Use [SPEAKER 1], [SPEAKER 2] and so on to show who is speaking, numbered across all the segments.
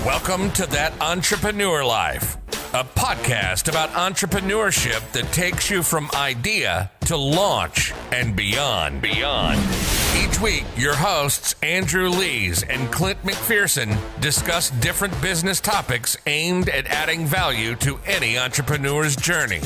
[SPEAKER 1] Welcome to That Entrepreneur Life, a podcast about entrepreneurship that takes you from idea to launch and beyond. Each week, your hosts, Andrew Lees and Clint McPherson, discuss different business topics aimed at adding value to any entrepreneur's journey.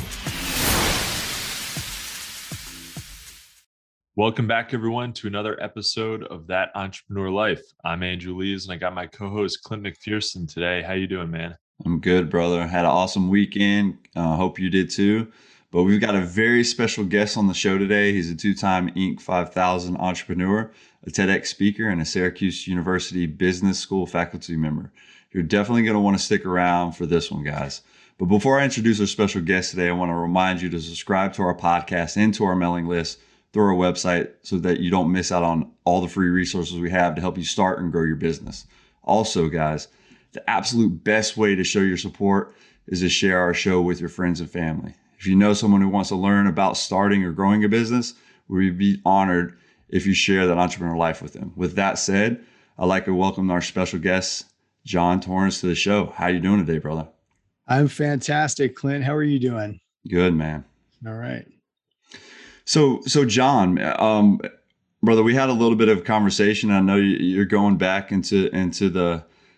[SPEAKER 2] Welcome back, everyone, to another episode of That Entrepreneur Life. I'm Andrew Lees, and I got my co-host Clint McPherson today. How you doing, man?
[SPEAKER 3] I'm good, brother. Had an awesome weekend. Hope you did too. But we've got a very special guest on the show today. He's a two-time Inc. 5000 entrepreneur, a TEDx speaker, and a Syracuse University Business School faculty member. You're definitely going to want to stick around for this one, guys. But before I introduce our special guest today, I want to remind you to subscribe to our podcast and to our mailing list through our website so that you don't miss out on all the free resources we have to help you start and grow your business. Also, guys, the absolute best way to show your support is to share our show with your friends and family. If you know someone who wants to learn about starting or growing a business, we'd be honored if you share that entrepreneur life with them. With that said, I'd like to welcome our special guest, John Torrance, to the show. How you doing today, brother?
[SPEAKER 4] I'm fantastic, Clint. How are you doing?
[SPEAKER 3] Good, man.
[SPEAKER 4] All right.
[SPEAKER 3] So John, brother, we had a little bit of conversation. I know you're going back into the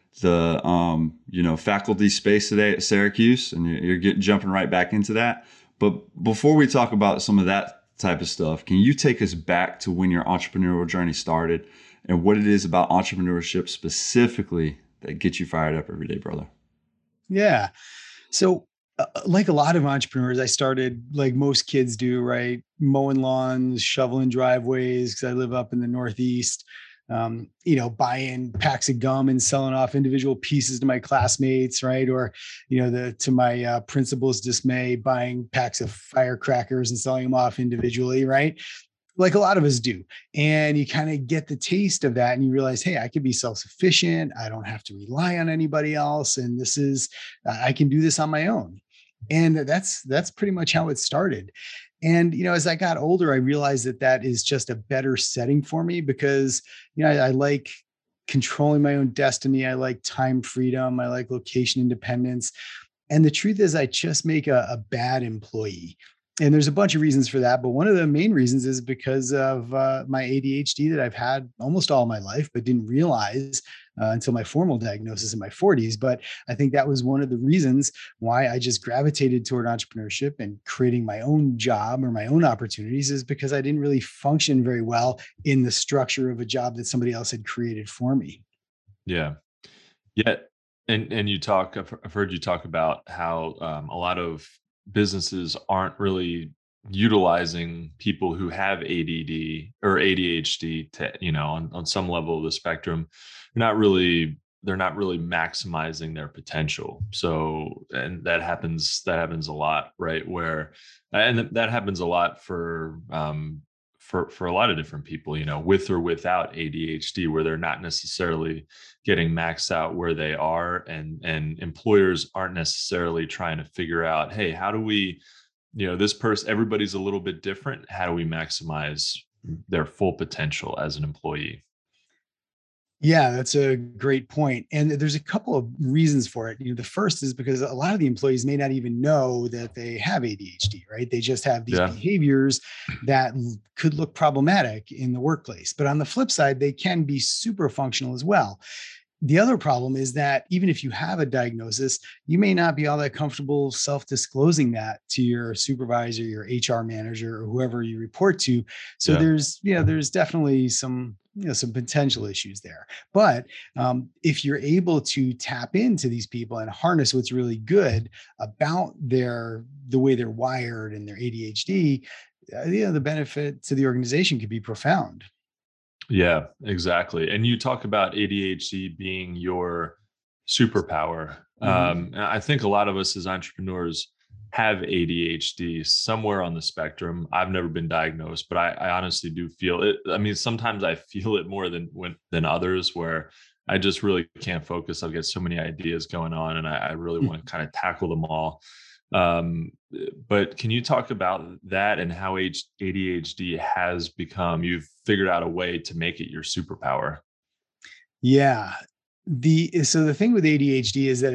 [SPEAKER 3] faculty space today at Syracuse, and you're jumping right back into that. But before we talk about some of that type of stuff, can you take us back to when your entrepreneurial journey started and what it is about entrepreneurship specifically that gets you fired up every day, brother?
[SPEAKER 4] Yeah. So like a lot of entrepreneurs, I started like most kids do, right? Mowing lawns, shoveling driveways, because I live up in the Northeast, buying packs of gum and selling off individual pieces to my classmates, right? Or, to my principal's dismay, buying packs of firecrackers and selling them off individually, right? Like a lot of us do. And you kind of get the taste of that and you realize, hey, I could be self-sufficient. I don't have to rely on anybody else. And I can do this on my own. And that's pretty much how it started. And, as I got older, I realized that is just a better setting for me because, I like controlling my own destiny. I like time freedom. I like location independence. And the truth is I just make a bad employee. And there's a bunch of reasons for that. But one of the main reasons is because of my ADHD that I've had almost all my life, but didn't realize until my formal diagnosis in my 40s. But I think that was one of the reasons why I just gravitated toward entrepreneurship and creating my own job or my own opportunities is because I didn't really function very well in the structure of a job that somebody else had created for me.
[SPEAKER 2] Yeah. Yeah. And I've heard you talk about how a lot of businesses aren't really utilizing people who have ADD or ADHD to, on some level of the spectrum. They're not really maximizing their potential. So, and that happens a lot, right? And that happens a lot for a lot of different people, with or without ADHD, where they're not necessarily getting maxed out where they are, and employers aren't necessarily trying to figure out, hey, how do we, this person, everybody's a little bit different. How do we maximize their full potential as an employee?
[SPEAKER 4] Yeah, that's a great point. And there's a couple of reasons for it. The first is because a lot of the employees may not even know that they have ADHD, right? They just have these behaviors that could look problematic in the workplace. But on the flip side, they can be super functional as well. The other problem is that even if you have a diagnosis, you may not be all that comfortable self-disclosing that to your supervisor, your HR manager, or whoever you report to. So there's definitely some potential issues there. But if you're able to tap into these people and harness what's really good about the way they're wired and their ADHD, the benefit to the organization could be profound.
[SPEAKER 2] Yeah, exactly. And you talk about ADHD being your superpower. And I think a lot of us as entrepreneurs have ADHD somewhere on the spectrum. I've never been diagnosed, but I honestly do feel it. I mean, sometimes I feel it more than others, where I just really can't focus. I've got so many ideas going on, and I really want to kind of tackle them all. But can you talk about that and how ADHD has become, you've figured out a way to make it your superpower?
[SPEAKER 4] Yeah. The thing with ADHD is that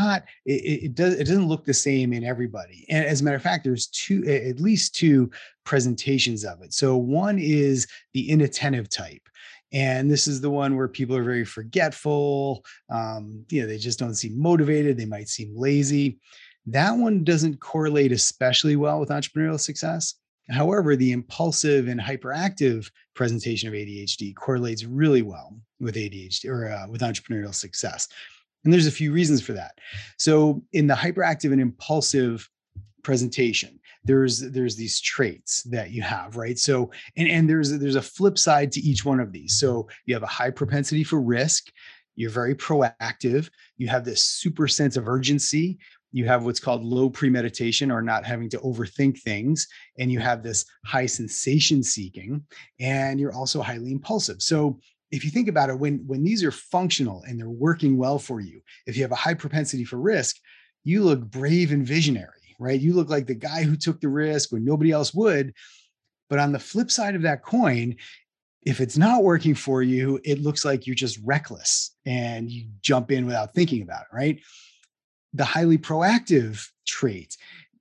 [SPEAKER 4] it doesn't look the same in everybody. And as a matter of fact, there's at least two presentations of it. So one is the inattentive type. And this is the one where people are very forgetful. They just don't seem motivated. They might seem lazy. That one doesn't correlate especially well with entrepreneurial success. However, the impulsive and hyperactive presentation of ADHD correlates really well with ADHD or with entrepreneurial success. And there's a few reasons for that. So in the hyperactive and impulsive presentation, there's these traits that you have, right? So, and there's a flip side to each one of these. So you have a high propensity for risk. You're very proactive. You have this super sense of urgency. You have what's called low premeditation, or not having to overthink things. And you have this high sensation seeking, and you're also highly impulsive. So if you think about it, when these are functional and they're working well for you, if you have a high propensity for risk, you look brave and visionary, right? You look like the guy who took the risk when nobody else would. But on the flip side of that coin, if it's not working for you, it looks like you're just reckless and you jump in without thinking about it, right? The highly proactive trait,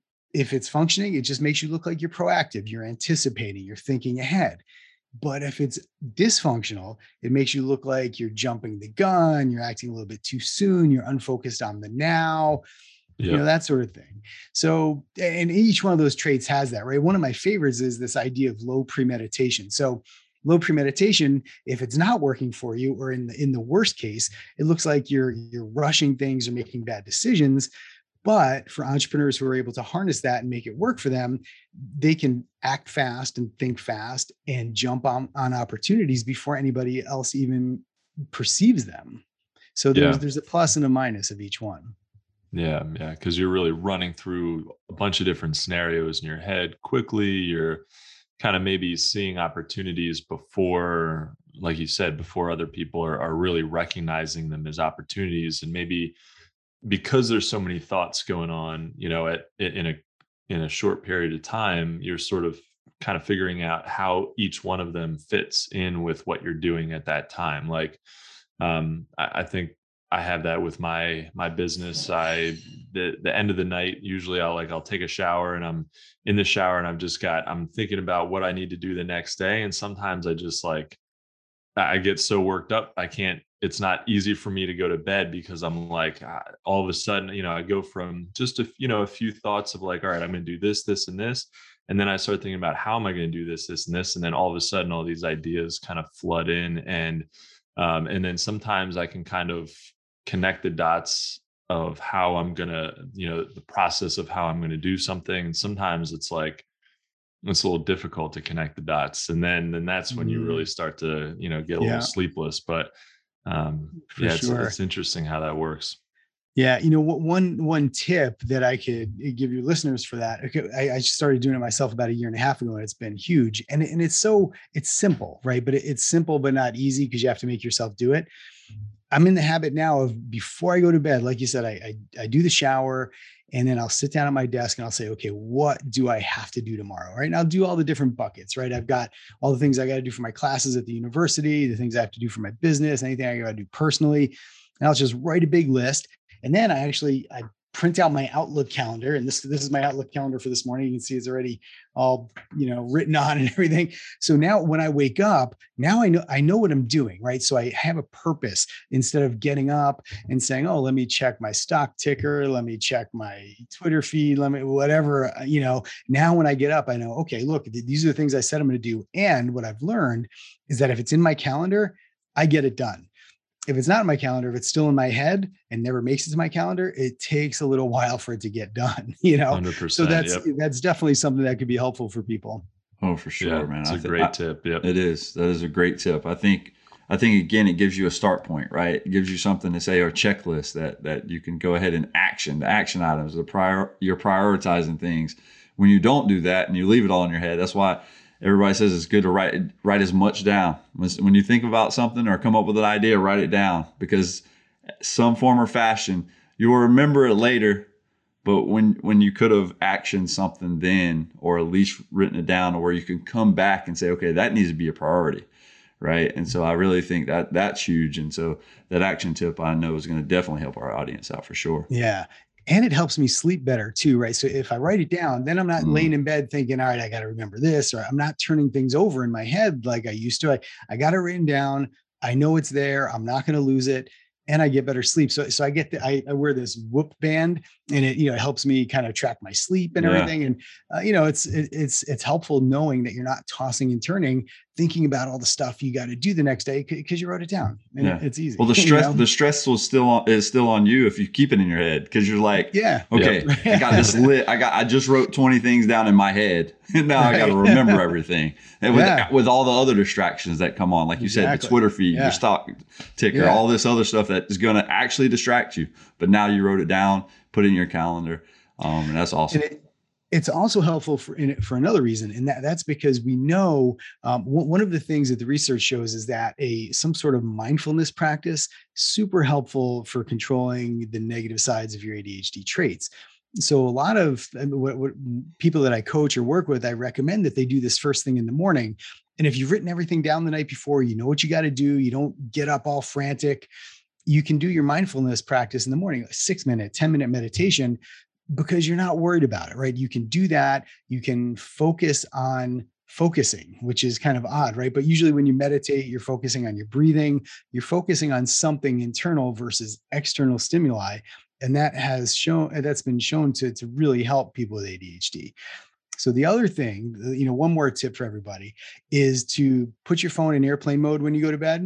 [SPEAKER 4] if it's functioning, it just makes you look like you're proactive, you're anticipating, you're thinking ahead. But if it's dysfunctional, it makes you look like you're jumping the gun, you're acting a little bit too soon, you're unfocused on the now, that sort of thing. So, and each one of those traits has that, right? One of my favorites is this idea of low premeditation. So low premeditation, if it's not working for you, or in the worst case, it looks like you're rushing things or making bad decisions. But for entrepreneurs who are able to harness that and make it work for them, they can act fast and think fast and jump on opportunities before anybody else even perceives them. So there's a plus and a minus of each one.
[SPEAKER 2] Yeah. Because you're really running through a bunch of different scenarios in your head quickly. You're kind of maybe seeing opportunities before, like you said, before other people are really recognizing them as opportunities. And maybe because there's so many thoughts going on, in a short period of time, you're sort of kind of figuring out how each one of them fits in with what you're doing at that time. Like, I think I have that with my business. The end of the night, usually I'll take a shower, and I'm in the shower and I'm thinking about what I need to do the next day. And sometimes I get so worked up, it's not easy for me to go to bed, because I'm like, all of a sudden, I go from just a few thoughts of like, all right, I'm going to do this, this, and this. And then I start thinking about how am I going to do this, this, and this. And then all of a sudden, all these ideas kind of flood in. And then sometimes I can kind of connect the dots of how I'm going to, the process of how I'm going to do something. And sometimes it's like, it's a little difficult to connect the dots. And then that's when you really start to, get a little sleepless. But it's interesting how that works.
[SPEAKER 4] Yeah. One tip that I could give your listeners for that. Okay, I started doing it myself about 1.5 years ago, and it's been huge. And it's simple, right? But it's simple, but not easy, because you have to make yourself do it. I'm in the habit now of, before I go to bed, like you said, I do the shower, and then I'll sit down at my desk and I'll say, okay, what do I have to do tomorrow? Right. And I'll do all the different buckets, right? I've got all the things I got to do for my classes at the university, the things I have to do for my business, anything I got to do personally. And I'll just write a big list. And then I print out my Outlook calendar. And this is my Outlook calendar for this morning. You can see it's already all, written on and everything. So now when I wake up, now I know what I'm doing, right? So I have a purpose, instead of getting up and saying, oh, let me check my stock ticker. Let me check my Twitter feed. Let me, whatever, now when I get up, I know, okay, look, these are the things I said I'm going to do. And what I've learned is that if it's in my calendar, I get it done. If it's not in my calendar, if it's still in my head and never makes it to my calendar, it takes a little while for it to get done,
[SPEAKER 2] 100%,
[SPEAKER 4] so that's definitely something that could be helpful for people.
[SPEAKER 3] Oh, for sure, man.
[SPEAKER 2] It's a great tip. Yep.
[SPEAKER 3] It is. That is a great tip. I think again, it gives you a start point, right? It gives you something to say, or a checklist that you can go ahead and the action items, you're prioritizing things. When you don't do that and you leave it all in your head, that's why everybody says it's good to write as much down. When you think about something or come up with an idea, write it down, because some form or fashion, you will remember it later. But when you could have actioned something then, or at least written it down, or where you can come back and say, okay, that needs to be a priority, right? And so I really think that that's huge. And so that action tip I know is going to definitely help our audience out for sure.
[SPEAKER 4] Yeah. And it helps me sleep better too, right? So if I write it down, then I'm not laying in bed thinking, all right, I got to remember this, or I'm not turning things over in my head like I used to. I got it written down. I know it's there. I'm not going to lose it. And I get better sleep. So I get I wear this Whoop band, and it, it helps me kind of track my sleep and everything. And it's helpful knowing that you're not tossing and turning, thinking about all the stuff you got to do the next day because you wrote it down, and it's easy.
[SPEAKER 3] Well, the stress is still on you if you keep it in your head, because you're like, okay, I got this lit. I just wrote 20 things down in my head, and now I got to remember everything. And with all the other distractions that come on, like you said, the Twitter feed, your stock ticker, all this other stuff that is going to actually distract you. But now you wrote it down, put it in your calendar, and that's awesome.
[SPEAKER 4] And it's also helpful for another reason, and that's because we know one of the things that the research shows is that some sort of mindfulness practice super helpful for controlling the negative sides of your ADHD traits. So a lot of what people that I coach or work with, I recommend that they do this first thing in the morning. And if you've written everything down the night before, you know what you got to do. You don't get up all frantic. You can do your mindfulness practice in the morning, like 6-minute, 10-minute meditation, because you're not worried about it, right? You can do that. You can focus on focusing, which is kind of odd, right? But usually when you meditate, you're focusing on your breathing, you're focusing on something internal versus external stimuli. And that's been shown to really help people with ADHD. So the other thing, one more tip for everybody is to put your phone in airplane mode when you go to bed.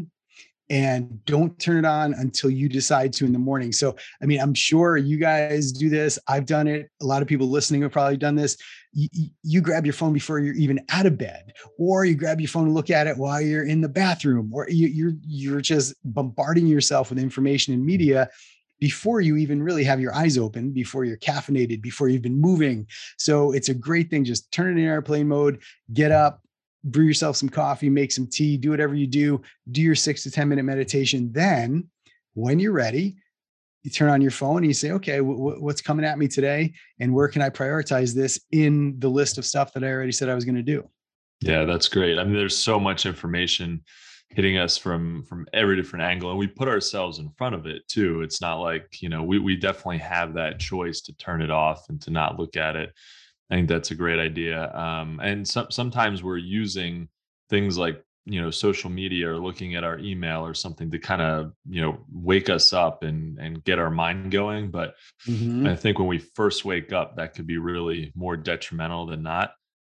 [SPEAKER 4] And don't turn it on until you decide to in the morning. So, I'm sure you guys do this. I've done it. A lot of people listening have probably done this. You grab your phone before you're even out of bed, or you grab your phone and look at it while you're in the bathroom, or you're just bombarding yourself with information and media before you even really have your eyes open, before you're caffeinated, before you've been moving. So it's a great thing. Just turn it in airplane mode, get up, brew yourself some coffee, make some tea, do whatever you do your 6 to 10 minute meditation. Then when you're ready, you turn on your phone and you say, okay, what's coming at me today? And where can I prioritize this in the list of stuff that I already said I was going to do?
[SPEAKER 2] Yeah, that's great. There's so much information hitting us from every different angle, and we put ourselves in front of it too. It's not like, we definitely have that choice to turn it off and to not look at it. I think that's a great idea. And sometimes we're using things like, social media or looking at our email or something to kind of, wake us up and get our mind going. But I think when we first wake up, that could be really more detrimental than not.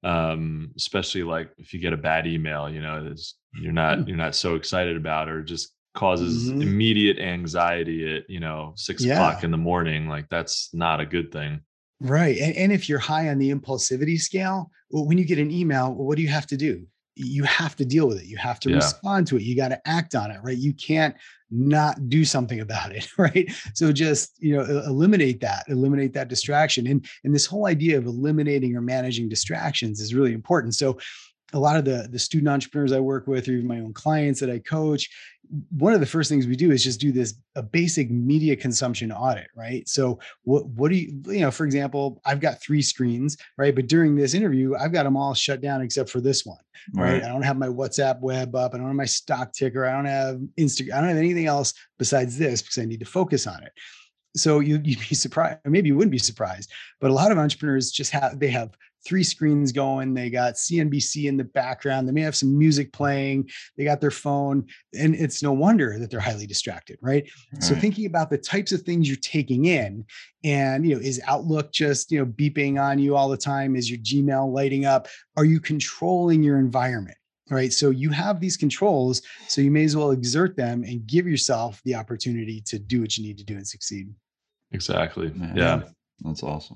[SPEAKER 2] Especially like if you get a bad email, you're not so excited about, or just causes immediate anxiety at, 6 o'clock in the morning. Like that's not a good thing.
[SPEAKER 4] Right. And if you're high on the impulsivity scale, when you get an email, what do you have to do? You have to deal with it. You have to respond to it. You got to act on it, right? You can't not do something about it, right? So just, eliminate that distraction. And this whole idea of eliminating or managing distractions is really important. So a lot of the student entrepreneurs I work with, or even my own clients that I coach, one of the first things we do is just do a basic media consumption audit, right? So what do you, for example, I've got 3 screens, right? But during this interview, I've got them all shut down except for this one, right? I don't have my WhatsApp web up. I don't have my stock ticker. I don't have Instagram. I don't have anything else besides this because I need to focus on it. So you'd be surprised, or maybe you wouldn't be surprised, but a lot of entrepreneurs they have 3 screens going. They got CNBC in the background. They may have some music playing. They got their phone, and it's no wonder that they're highly distracted, right? So thinking about the types of things you're taking in, and, is Outlook just, beeping on you all the time? Is your Gmail lighting up? Are you controlling your environment? Right. So you have these controls, so you may as well exert them and give yourself the opportunity to do what you need to do and succeed.
[SPEAKER 2] Exactly.
[SPEAKER 3] Yeah. That's awesome.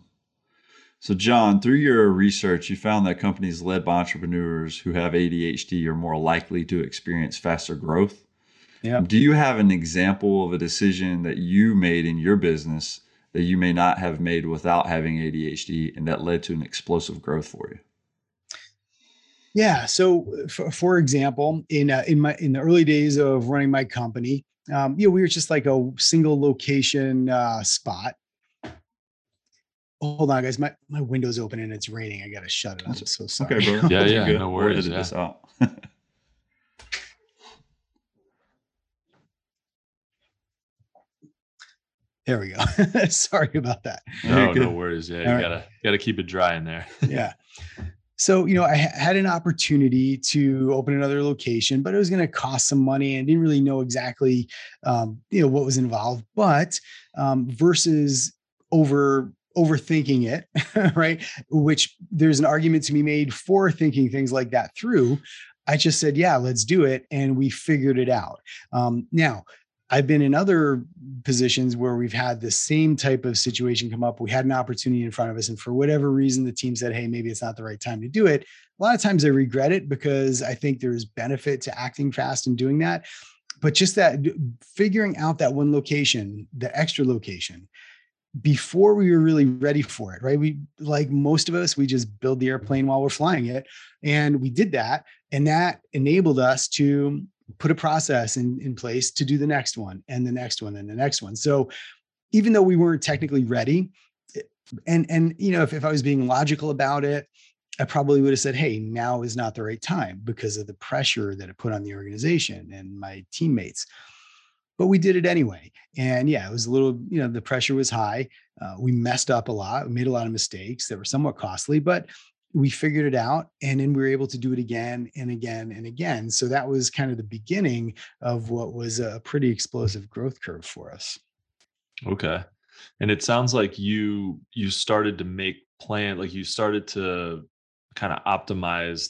[SPEAKER 3] So John, through your research, you found that companies led by entrepreneurs who have ADHD are more likely to experience faster growth. Yeah. Do you have an example of a decision that you made in your business that you may not have made without having ADHD and that led to an explosive growth for you?
[SPEAKER 4] Yeah. So for example, in the early days of running my company, we were just like a single location spot. Hold on, guys. My window's open and it's raining. I got to shut it. I'm so sorry.
[SPEAKER 2] Okay, bro. Yeah. No worries.
[SPEAKER 3] We'll edit this out.
[SPEAKER 4] There we go. Sorry about that.
[SPEAKER 2] No worries. Yeah, you
[SPEAKER 4] All
[SPEAKER 2] gotta keep it dry in there.
[SPEAKER 4] Yeah. So, I had an opportunity to open another location, but it was going to cost some money and didn't really know exactly, what was involved. But versus overthinking it, right? Which there's an argument to be made for thinking things like that through. I just said, yeah, let's do it. And we figured it out. Now, I've been in other positions where we've had the same type of situation come up. We had an opportunity in front of us, and for whatever reason, the team said, hey, maybe it's not the right time to do it. A lot of times I regret it because I think there's benefit to acting fast and doing that. But just that figuring out that one location, the extra location, before we were really ready for it, right? We, like most of us, we just build the airplane while we're flying it. And we did that. And that enabled us to put a process in place to do the next one and the next one and the next one. So even though we weren't technically ready, and if I was being logical about it, I probably would have said, hey, now is not the right time because of the pressure that it put on the organization and my teammates. But we did it anyway. And yeah, it was a little, the pressure was high. We messed up a lot. We made a lot of mistakes that were somewhat costly, but we figured it out, and then we were able to do it again and again and again. So that was kind of the beginning of what was a pretty explosive growth curve for us.
[SPEAKER 2] Okay. And it sounds like you started to make plan, like you started to kind of optimize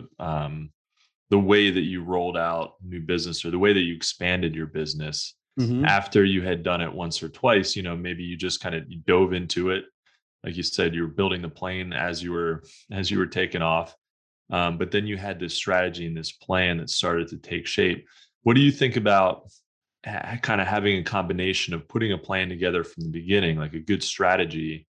[SPEAKER 2] the way that you rolled out new business or the way that you expanded your business after you had done it once or twice. Maybe you just kind of dove into it. Like you said, you were building the plane as you were taking off. But then you had this strategy and this plan that started to take shape. What do you think about kind of having a combination of putting a plan together from the beginning, like a good strategy,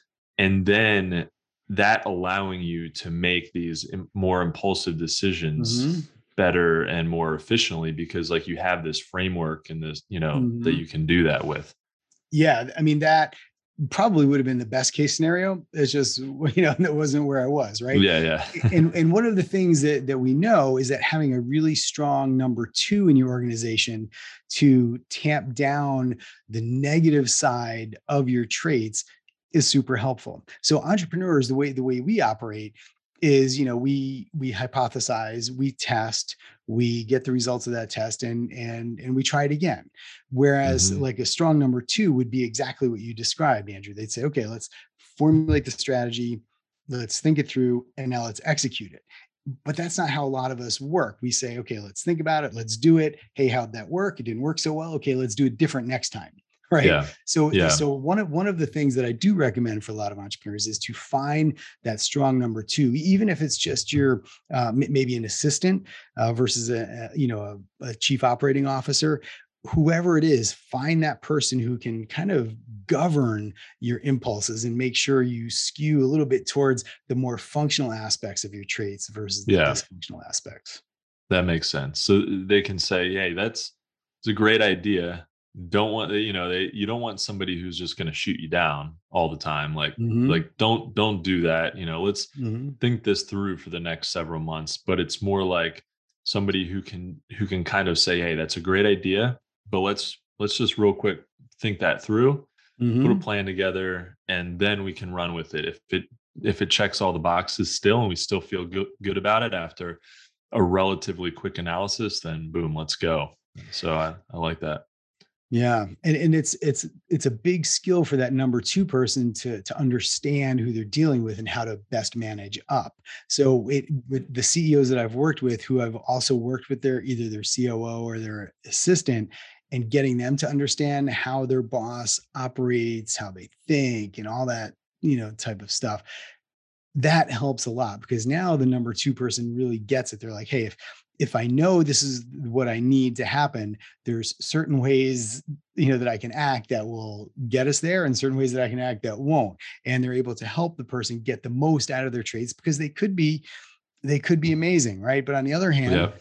[SPEAKER 2] and then that allowing you to make these more impulsive decisions better and more efficiently because like you have this framework and this, that you can do that with?
[SPEAKER 4] Yeah. I mean, that probably would have been the best case scenario. It's just, that wasn't where I was. Right.
[SPEAKER 2] Yeah.
[SPEAKER 4] and one of the things that we know is that having a really strong number two in your organization to tamp down the negative side of your traits is super helpful. So entrepreneurs, the way we operate is, we hypothesize, we test, we get the results of that test, and we try it again. Whereas like a strong number two would be exactly what you described, Andrew. They'd say, okay, let's formulate the strategy, let's think it through, and now let's execute it. But that's not how a lot of us work. We say, okay, let's think about it, let's do it. Hey, how'd that work? It didn't work so well. Okay, let's do it different next time. Right.
[SPEAKER 2] Yeah.
[SPEAKER 4] So one of the things that I do recommend for a lot of entrepreneurs is to find that strong number two, even if it's just your maybe an assistant versus a chief operating officer, whoever it is. Find that person who can kind of govern your impulses and make sure you skew a little bit towards the more functional aspects of your traits versus the dysfunctional aspects.
[SPEAKER 2] That makes sense. So they can say, hey, it's a great idea. You don't want somebody who's just going to shoot you down all the time. Like don't do that. Let's think this through for the next several months. But it's more like somebody who can kind of say, hey, that's a great idea, but let's just real quick think that through, put a plan together, and then we can run with it. If it checks all the boxes still, and we still feel good about it after a relatively quick analysis, then boom, let's go. So I like that.
[SPEAKER 4] Yeah. And it's a big skill for that number two person to understand who they're dealing with and how to best manage up. So with the CEOs that I've worked with, who I've also worked with either their COO or their assistant, and getting them to understand how their boss operates, how they think, and all that, type of stuff, that helps a lot, because now the number two person really gets it. They're like, hey, if I know this is what I need to happen, there's certain ways, that I can act that will get us there, and certain ways that I can act that won't. And they're able to help the person get the most out of their traits, because they could be amazing. Right. But on the other hand,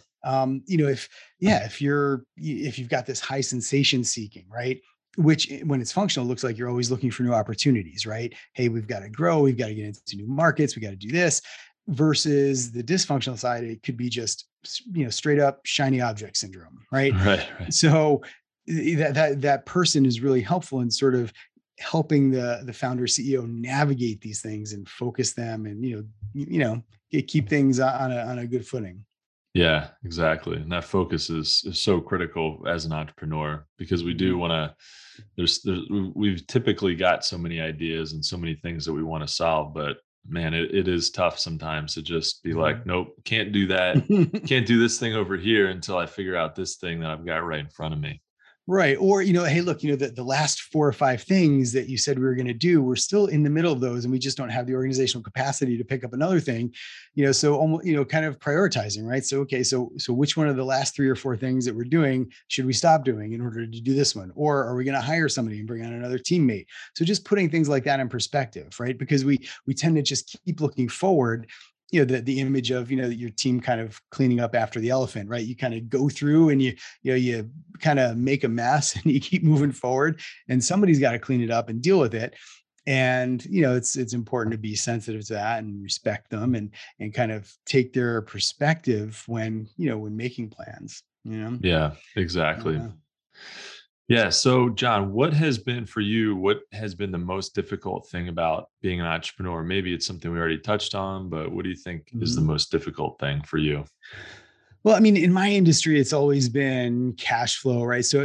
[SPEAKER 4] if you've got this high sensation seeking, right, which when it's functional, looks like you're always looking for new opportunities, right? Hey, we've got to grow. We've got to get into new markets. We got to do this. Versus the dysfunctional side, it could be just, straight up shiny object syndrome, right?
[SPEAKER 2] Right.
[SPEAKER 4] So that person is really helpful in sort of helping the founder CEO navigate these things and focus them and, keep things on a good footing.
[SPEAKER 2] Yeah, exactly. And that focus is so critical as an entrepreneur, because we do want to, we've typically got so many ideas and so many things that we want to solve, but man, it is tough sometimes to just be like, nope, can't do that. Can't do this thing over here until I figure out this thing that I've got right in front of me.
[SPEAKER 4] Right. Or, hey, look, the last 4 or 5 things that you said we were going to do, we're still in the middle of those and we just don't have the organizational capacity to pick up another thing, so almost, kind of prioritizing, right? So, okay, so which one of the last 3 or 4 things that we're doing should we stop doing in order to do this one? Or are we going to hire somebody and bring on another teammate? So just putting things like that in perspective, right? Because we tend to just keep looking forward, the image of, your team kind of cleaning up after the elephant, right? You kind of go through and you kind of make a mess and you keep moving forward, and somebody's got to clean it up and deal with it. And, it's important to be sensitive to that and respect them and kind of take their perspective when making plans,
[SPEAKER 2] Yeah, exactly. Yeah. So, John, what has been the most difficult thing about being an entrepreneur? Maybe it's something we already touched on, but what do you think is the most difficult thing for you?
[SPEAKER 4] Well, I mean, in my industry, it's always been cash flow, right? So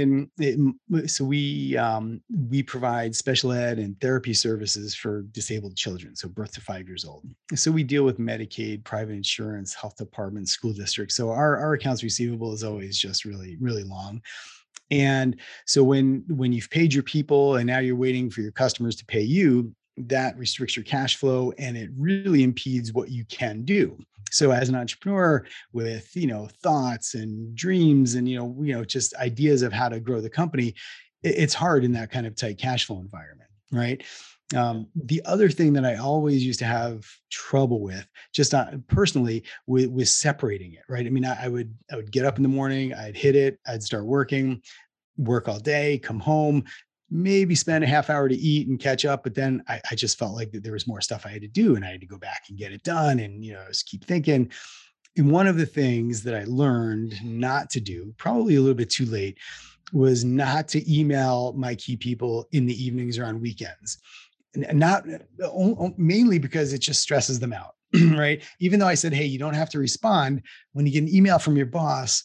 [SPEAKER 4] we provide special ed and therapy services for disabled children, so birth to 5 years old. So we deal with Medicaid, private insurance, health departments, school districts. So our accounts receivable is always just really, really long. And so when you've paid your people and now you're waiting for your customers to pay you, that restricts your cash flow and it really impedes what you can do. So as an entrepreneur with, thoughts and dreams and, just ideas of how to grow the company, it's hard in that kind of tight cash flow environment, right? The other thing that I always used to have trouble with, just personally, was separating it, right? I mean, I would get up in the morning, I'd hit it, I'd start work all day, come home, maybe spend a half hour to eat and catch up. But then I just felt like that there was more stuff I had to do and I had to go back and get it done and, just keep thinking. And one of the things that I learned not to do, probably a little bit too late, was not to email my key people in the evenings or on weekends. And not mainly because it just stresses them out, right? Even though I said, hey, you don't have to respond, when you get an email from your boss,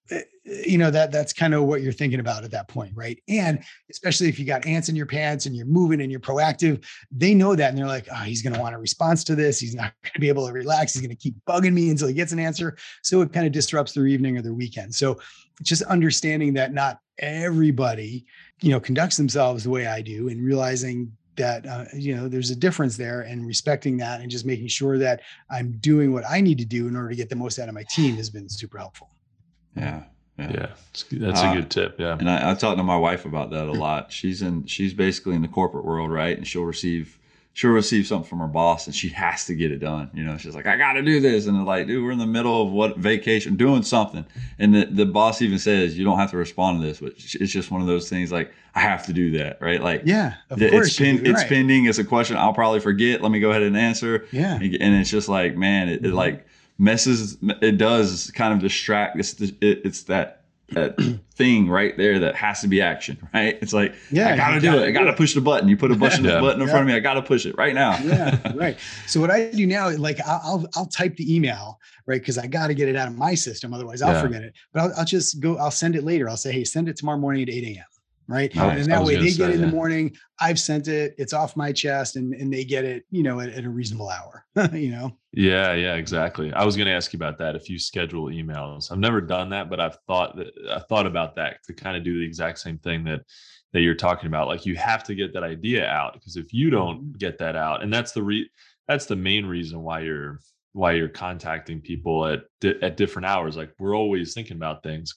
[SPEAKER 4] that's kind of what you're thinking about at that point, right? And especially if you got ants in your pants and you're moving and you're proactive, they know that. And they're like, oh, he's going to want a response to this. He's not going to be able to relax. He's going to keep bugging me until he gets an answer. So it kind of disrupts their evening or their weekend. So just understanding that not everybody, conducts themselves the way I do, and realizing that, there's a difference there, and respecting that and just making sure that I'm doing what I need to do in order to get the most out of my team has been super helpful.
[SPEAKER 2] Yeah. That's a good tip. Yeah.
[SPEAKER 3] And I talked to my wife about that a lot. She's basically in the corporate world, right? And she'll receive something from her boss and she has to get it done. She's like, I got to do this. And they're like, dude, we're in the middle of vacation, doing something. And the boss even says, you don't have to respond to this, but it's just one of those things like, I have to do that. Right. Like,
[SPEAKER 4] yeah, of course.
[SPEAKER 3] It's pending. It's a question I'll probably forget. Let me go ahead and answer.
[SPEAKER 4] Yeah.
[SPEAKER 3] And it's just like, man, it like messes. It does kind of distract. It's that thing right there that has to be action, right? It's like, I gotta do it. I gotta push the button. You put a button in front of me. I gotta push it right now.
[SPEAKER 4] Yeah, right. So what I do now, like I'll type the email, right? Because I got to get it out of my system, otherwise I'll forget it. But I'll just go. I'll send it later. I'll say, hey, send it tomorrow morning at 8 a.m. Right. And that way they get it in the morning. I've sent it. It's off my chest, and they get it, at a reasonable hour.
[SPEAKER 2] Yeah, exactly. I was going to ask you about that. If you schedule emails, I've never done that, but I thought about that to kind of do the exact same thing that you're talking about. Like, you have to get that idea out, because if you don't get that out, and that's the main reason why you're contacting people at different hours. Like, we're always thinking about things.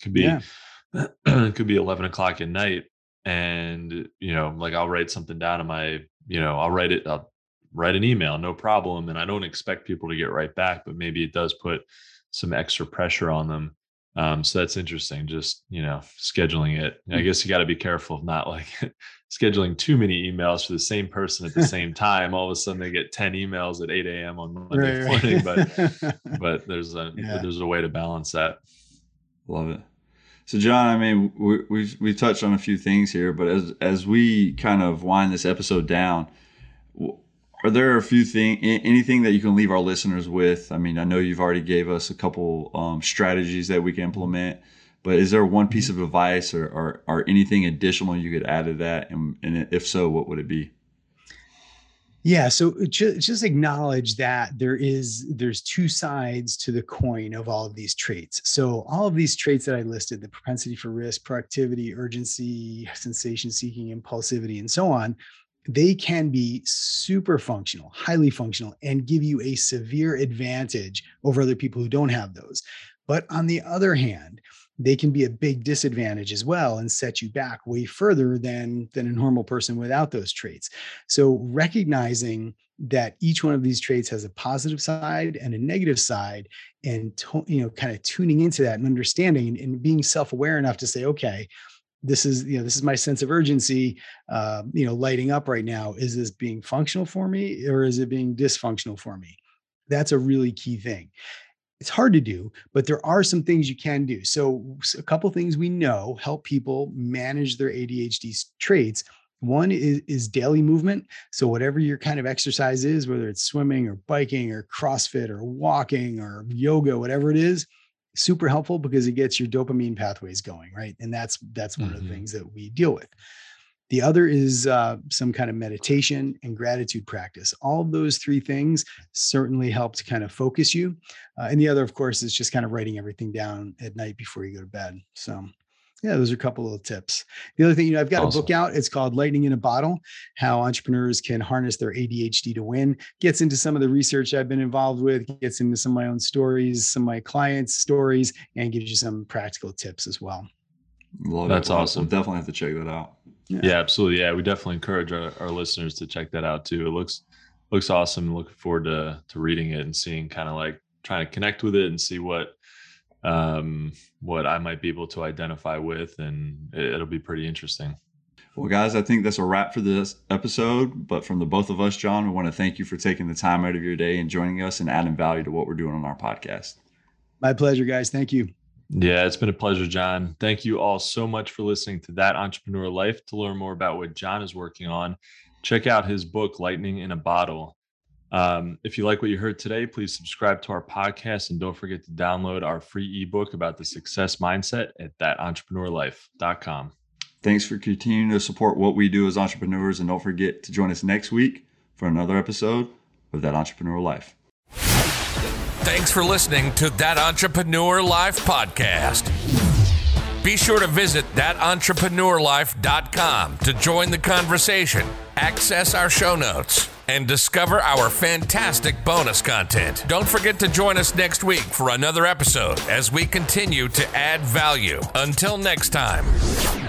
[SPEAKER 2] It could be 11 o'clock at night. And, like, I'll write something down in I'll write an email, no problem. And I don't expect people to get right back, but maybe it does put some extra pressure on them. So that's interesting. Just, scheduling it. I guess you got to be careful of not like scheduling too many emails for the same person at the same time. All of a sudden they get 10 emails at 8 a.m. on Monday morning, but there's a way to balance that.
[SPEAKER 3] Love it. So John, I mean, we've touched on a few things here, but as we kind of wind this episode down, are there a few anything that you can leave our listeners with? I mean, I know you've already gave us a couple strategies that we can implement, but is there one piece of advice or anything additional you could add to that? And if so, what would it be?
[SPEAKER 4] Yeah. So just acknowledge that there's two sides to the coin of all of these traits. So all of these traits that I listed, the propensity for risk, proactivity, urgency, sensation seeking, impulsivity, and so on, they can be super functional, highly functional, and give you a severe advantage over other people who don't have those. But on the other hand, they can be a big disadvantage as well and set you back way further than a normal person without those traits. So recognizing that each one of these traits has a positive side and a negative side, and kind of tuning into that and understanding and being self-aware enough to say, okay, this is my sense of urgency, lighting up right now. Is this being functional for me, or is it being dysfunctional for me? That's a really key thing. It's hard to do, but there are some things you can do. So a couple things we know help people manage their ADHD traits. One is daily movement. So whatever your kind of exercise is, whether it's swimming or biking or CrossFit or walking or yoga, whatever it is, super helpful because it gets your dopamine pathways going, right? And that's one of the things that we deal with. The other is some kind of meditation and gratitude practice. All of those three things certainly help to kind of focus you. And the other, of course, is just kind of writing everything down at night before you go to bed. So yeah, those are a couple of tips. The other thing, I've got a book out. It's called Lightning in a Bottle, How Entrepreneurs Can Harness Their ADHD to Win. Gets into some of the research I've been involved with, gets into some of my own stories, some of my clients' stories, and gives you some practical tips as well.
[SPEAKER 2] That's awesome.
[SPEAKER 3] We'll definitely have to check that out.
[SPEAKER 2] Yeah, absolutely. Yeah, we definitely encourage our listeners to check that out too. It looks awesome. Looking forward to reading it and seeing, kind of like trying to connect with it and see what I might be able to identify with, and it'll be pretty interesting.
[SPEAKER 3] Well, guys, I think that's a wrap for this episode. But from the both of us, John, we want to thank you for taking the time out of your day and joining us and adding value to what we're doing on our podcast.
[SPEAKER 4] My pleasure, guys. Thank you.
[SPEAKER 2] Yeah, it's been a pleasure, John. Thank you all so much for listening to That Entrepreneur Life. To learn more about what John is working on, check out his book, Lightning in a Bottle. If you like what you heard today, please subscribe to our podcast, and don't forget to download our free ebook about the success mindset at thatentrepreneurlife.com.
[SPEAKER 3] Thanks for continuing to support what we do as entrepreneurs, and don't forget to join us next week for another episode of That Entrepreneur Life.
[SPEAKER 1] Thanks for listening to That Entrepreneur Life podcast. Be sure to visit thatentrepreneurlife.com to join the conversation, access our show notes, and discover our fantastic bonus content. Don't forget to join us next week for another episode as we continue to add value. Until next time.